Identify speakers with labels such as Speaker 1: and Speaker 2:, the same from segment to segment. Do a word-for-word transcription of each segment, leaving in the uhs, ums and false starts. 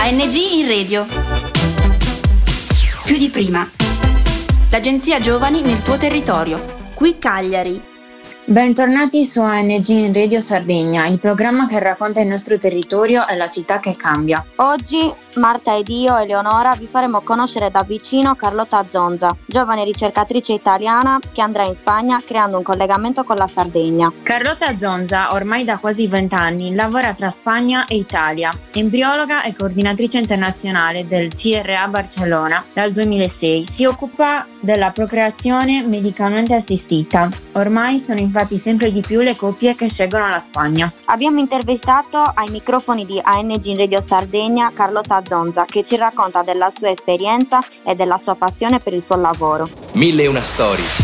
Speaker 1: A N G in radio. Più di prima. L'agenzia Giovani nel tuo territorio. Qui Cagliari.
Speaker 2: Bentornati su A N G in Radio Sardegna, il programma che racconta il nostro territorio e la città che cambia.
Speaker 3: Oggi Marta ed io, Eleonora, vi faremo conoscere da vicino Carlotta Zonza, giovane ricercatrice italiana che andrà in Spagna creando un collegamento con la Sardegna.
Speaker 2: Carlotta Zonza, ormai da quasi vent'anni, lavora tra Spagna e Italia. Embriologa e coordinatrice internazionale del C R A Barcellona dal duemilasei. Si occupa della procreazione medicalmente assistita. Ormai sono infatti sempre di più le coppie che scelgono la Spagna.
Speaker 3: Abbiamo intervistato ai microfoni di A N G in Radio Sardegna Carlotta Zonza, che ci racconta della sua esperienza e della sua passione per il suo lavoro.
Speaker 4: Mille e una stories.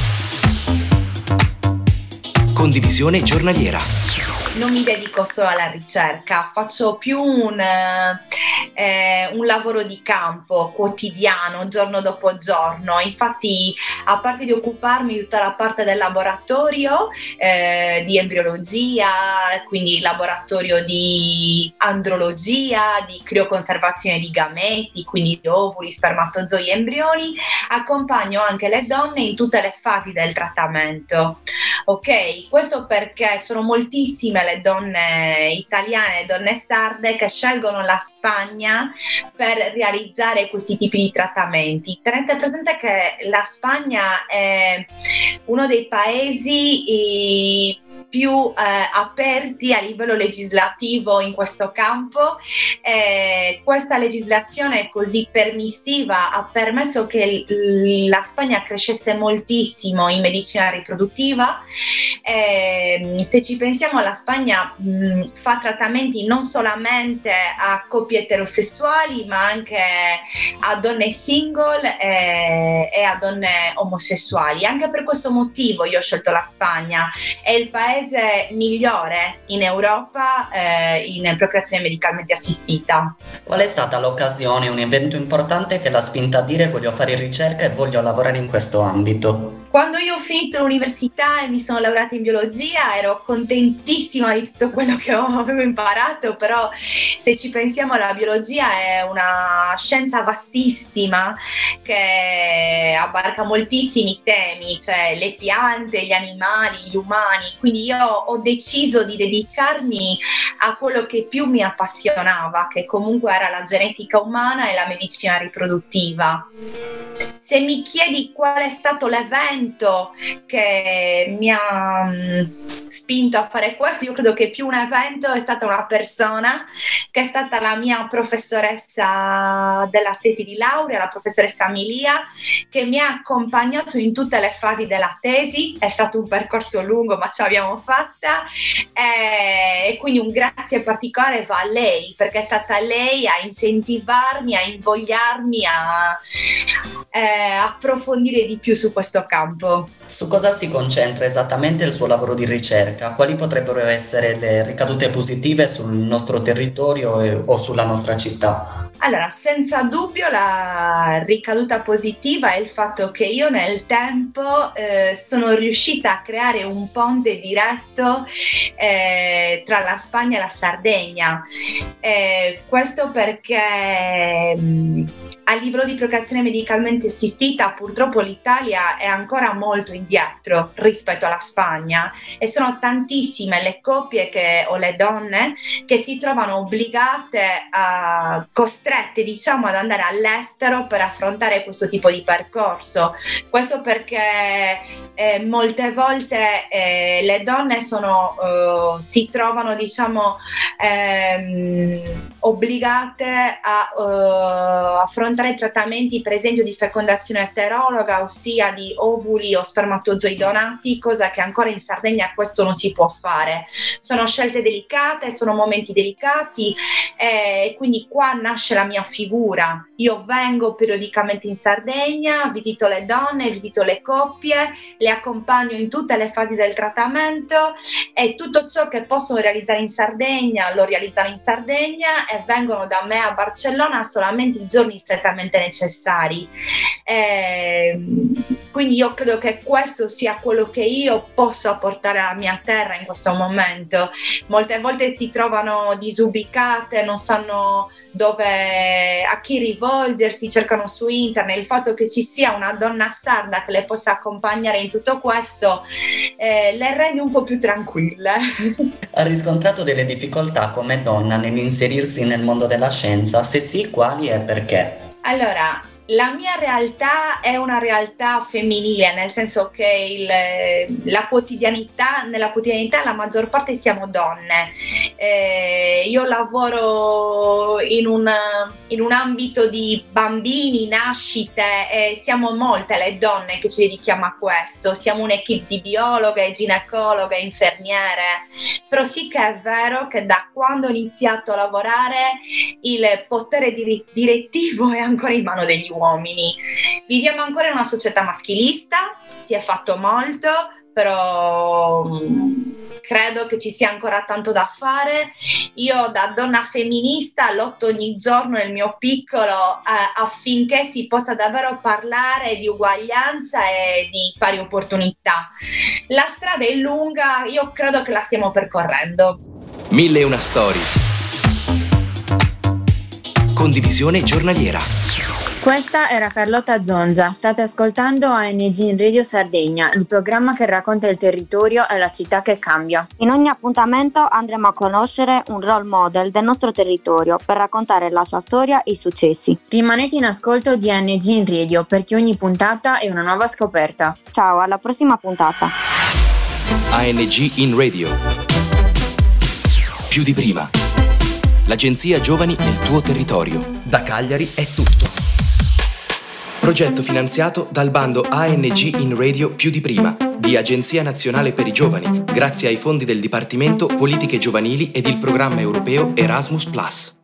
Speaker 4: Condivisione giornaliera.
Speaker 5: Non mi dedico solo alla ricerca, faccio più un, eh, un lavoro di campo quotidiano, giorno dopo giorno. Infatti, a parte di occuparmi di tutta la parte del laboratorio eh, di embriologia, quindi laboratorio di andrologia, di crioconservazione di gameti, quindi di ovuli, spermatozoi e embrioni, accompagno anche le donne in tutte le fasi del trattamento. Ok, questo perché sono moltissime le donne italiane, le donne sarde che scelgono la Spagna per realizzare questi tipi di trattamenti. Tenete presente che la Spagna è uno dei paesi eh, più eh, aperti a livello legislativo in questo campo. Eh, questa legislazione così permissiva ha permesso che l- la Spagna crescesse moltissimo in medicina riproduttiva. Eh, se ci pensiamo, la Spagna mh, fa trattamenti non solamente a coppie eterosessuali, ma anche a donne single e, e a donne omosessuali. Anche per questo motivo io ho scelto la Spagna. È il paese migliore in Europa eh, in procreazione medicalmente assistita.
Speaker 6: Qual è stata l'occasione, un evento importante che l'ha spinta a dire voglio fare ricerca e voglio lavorare in questo ambito?
Speaker 5: Quando io ho finito l'università e mi sono laureata in biologia ero contentissima di tutto quello che avevo imparato, però se ci pensiamo la biologia è una scienza vastissima che abarca moltissimi temi, cioè le piante, gli animali, gli umani, quindi io ho deciso di dedicarmi a quello che più mi appassionava, che comunque era la genetica umana e la medicina riproduttiva. Se mi chiedi qual è stato l'evento che mi ha mh, spinto a fare questo, io credo che più un evento è stata una persona che è stata la mia professoressa della tesi di laurea, la professoressa Milia, che mi ha accompagnato in tutte le fasi della tesi. È stato un percorso lungo, ma ce l'abbiamo fatta, e, e quindi un grazie particolare va a lei, perché è stata lei a incentivarmi, a invogliarmi a eh, approfondire di più su questo campo.
Speaker 6: Su cosa si concentra esattamente il suo lavoro di ricerca? Quali potrebbero essere le ricadute positive sul nostro territorio e, o sulla nostra città?
Speaker 5: Allora, senza dubbio la ricaduta positiva è il fatto che io nel tempo eh, sono riuscita a creare un ponte diretto eh, tra la Spagna e la Sardegna. Eh, questo perché mh, a livello di procreazione medicalmente assistita purtroppo l'Italia è ancora molto indietro rispetto alla Spagna e sono tantissime le coppie che, o le donne che si trovano obbligate a costrette diciamo ad andare all'estero per affrontare questo tipo di percorso. Questo perché eh, molte volte eh, le donne sono eh, si trovano diciamo ehm, obbligate a eh, affrontare trattamenti per esempio di fecondazione eterologa, ossia di ovuli o spermatozoi donati, cosa che ancora in Sardegna questo non si può fare. Sono scelte delicate, sono momenti delicati e eh, quindi qua nasce la mia figura. Io vengo periodicamente in Sardegna, visito le donne, visito le coppie, le accompagno in tutte le fasi del trattamento e tutto ciò che possono realizzare in Sardegna lo realizzano in Sardegna e vengono da me a Barcellona solamente i giorni strettamente necessari. Eh, quindi io credo che questo sia quello che io posso apportare alla mia terra in questo momento. Molte volte si trovano disubicate, non sanno dove, a chi rivolgersi, cercano su internet. Il fatto che ci sia una donna sarda che le possa accompagnare in tutto questo eh, le rende un po' più tranquille.
Speaker 6: Ha riscontrato delle difficoltà come donna nell'inserirsi nel mondo della scienza? Se sì, quali e perché?
Speaker 5: Allora, la mia realtà è una realtà femminile, nel senso che il, la quotidianità, nella quotidianità la maggior parte siamo donne. Eh, io lavoro in un, in un ambito di bambini, nascite, e siamo molte le donne che ci dedichiamo a questo. Siamo un'equipe di biologhe, ginecologhe, infermiere. Però sì che è vero che da quando ho iniziato a lavorare il potere dir- direttivo è ancora in mano degli uomini. Viviamo ancora in una società maschilista, si è fatto molto, però mh, credo che ci sia ancora tanto da fare. Io da donna femminista lotto ogni giorno nel mio piccolo eh, affinché si possa davvero parlare di uguaglianza e di pari opportunità. La strada è lunga, io credo che la stiamo percorrendo.
Speaker 4: Mille e una stories. Condivisione giornaliera.
Speaker 2: Questa era Carlotta Zonza, state ascoltando A N G in Radio Sardegna, il programma che racconta il territorio e la città che cambia.
Speaker 3: In ogni appuntamento andremo a conoscere un role model del nostro territorio per raccontare la sua storia e i successi.
Speaker 2: Rimanete in ascolto di A N G in Radio perché ogni puntata è una nuova scoperta.
Speaker 3: Ciao, alla prossima puntata.
Speaker 4: A N G in Radio. Più di prima. L'agenzia Giovani nel tuo territorio. Da Cagliari è tutto. Progetto finanziato dal bando A N G in Radio Più di Prima di Agenzia Nazionale per i Giovani, grazie ai fondi del Dipartimento Politiche Giovanili ed il programma europeo Erasmus Plus.